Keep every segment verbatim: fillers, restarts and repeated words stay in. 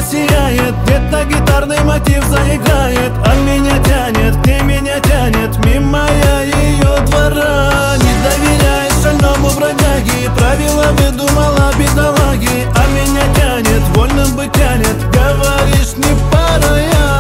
сияет, где-то гитарный мотив заиграет, а меня тянет, где меня тянет, мимо я ее двора. Не доверяешь шальному бродяге, правила выдумала бедолаги, а меня тянет, вольным быть тянет, говоришь, не пара я.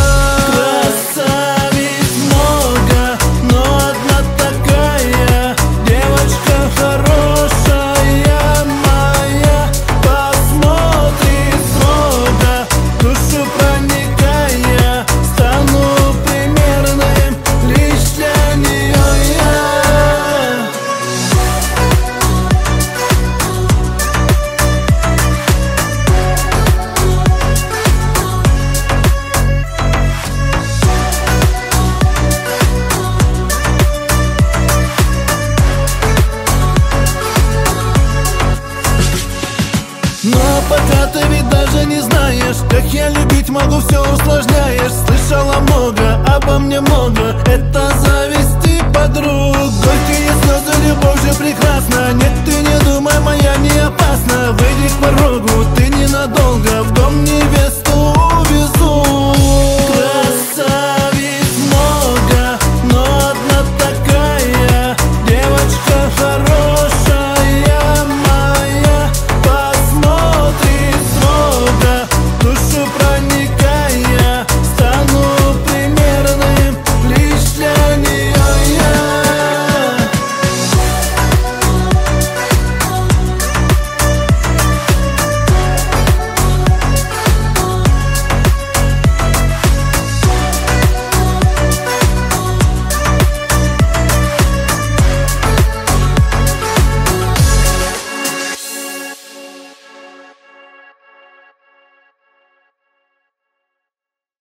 Красавиц много, но одна такая, девочка хорошая моя, посмотрит строго, душу проникая, стану примерным лишь для нее я. Но пока ты ведь даже не знаешь, как я любить могу, все усложняешь. Слышала много, обо мне много, это